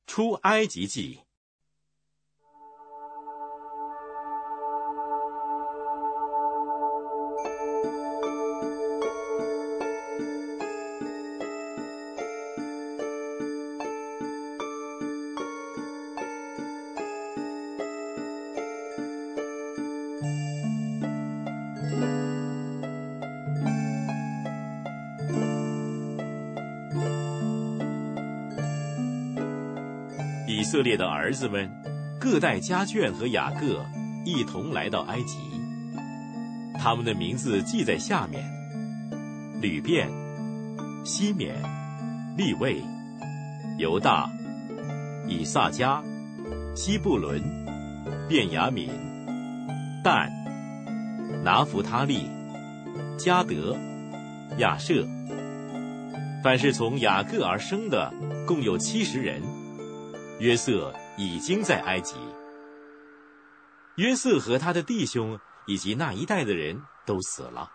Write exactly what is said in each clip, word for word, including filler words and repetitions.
出埃及记。以色列的儿子们各带家眷和雅各一同来到埃及，他们的名字记在下面：吕遍、西缅、利未、犹大、以萨迦、西布伦、便雅悯、但、拿弗他利、迦得、亚设。凡是从雅各而生的，共有七十人。约瑟已经在埃及。约瑟和他的弟兄以及那一代的人都死了。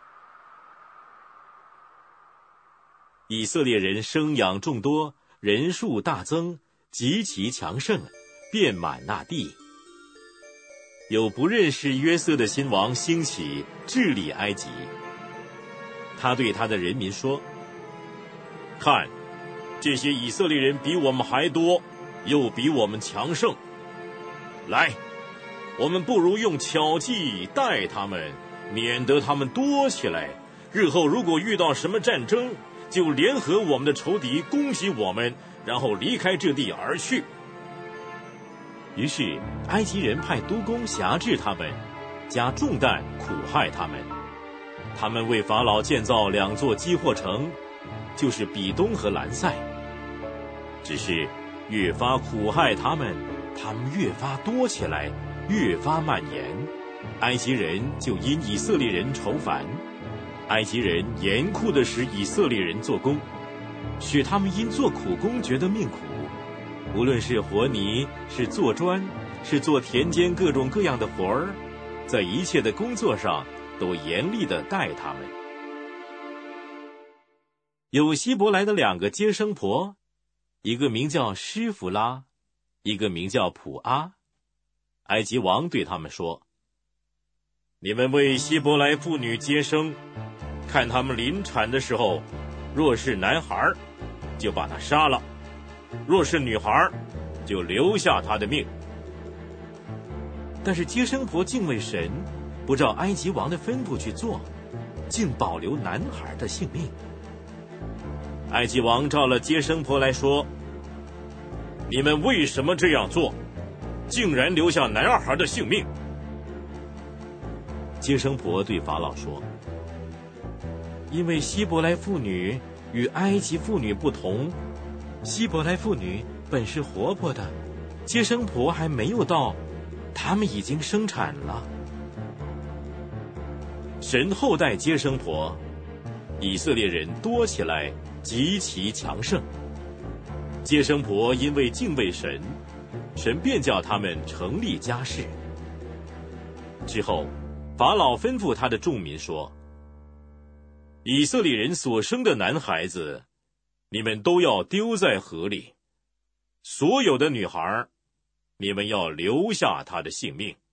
以色列人生养众多，人数大增，极其强盛，遍满那地。有不认识约瑟的新王兴起，治理埃及。他对他的人民说：看，这些以色列人比我们还多，又比我们强盛。来，我们不如用巧计待他们，免得他们多起来。日后如果遇到什么战争，就联合我们的仇敌攻击我们，然后离开这地而去。于是埃及人派督工辖制他们，加重担苦害他们。他们为法老建造两座积货城，就是比东和兰塞。只是越发苦害他们，他们越发多起来，越发蔓延。埃及人就因以色列人愁烦，埃及人严酷地使以色列人做工，使他们因做苦工觉得命苦。无论是和泥，是做砖，是做田间各种各样的活儿，在一切的工作上都严厉地待他们。有希伯来的两个接生婆，一个名叫施弗拉，一个名叫普阿。埃及王对他们说：你们为希伯来妇女接生，看他们临产的时候，若是男孩，就把他杀了；若是女孩，就留下他的命。但是接生婆敬畏神，不照埃及王的吩咐去做，竟保留男孩的性命。埃及王召了接生婆来说：你们为什么这样做，竟然留下男孩的性命？接生婆对法老说：因为希伯来妇女与埃及妇女不同，希伯来妇女本是活泼的，接生婆还没有到，他们已经生产了。神后代接生婆，以色列人多起来，极其强盛。接生婆因为敬畏神，神便叫他们成立家室。之后法老吩咐他的众民说：以色列人所生的男孩子，你们都要丢在河里；所有的女孩，你们要留下她的性命。